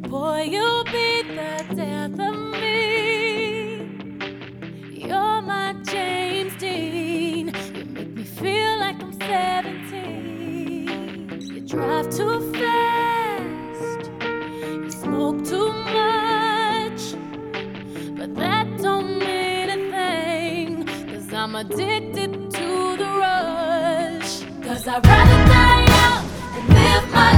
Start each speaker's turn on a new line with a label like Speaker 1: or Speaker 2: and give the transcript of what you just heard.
Speaker 1: Boy, you'll be the death of me. You're my James Dean. You make me feel like I'm 17. You drive too fast, you smoke too much, but that don't mean a thing, 'cause I'm addicted to the rush. 'Cause I'd rather die young and live my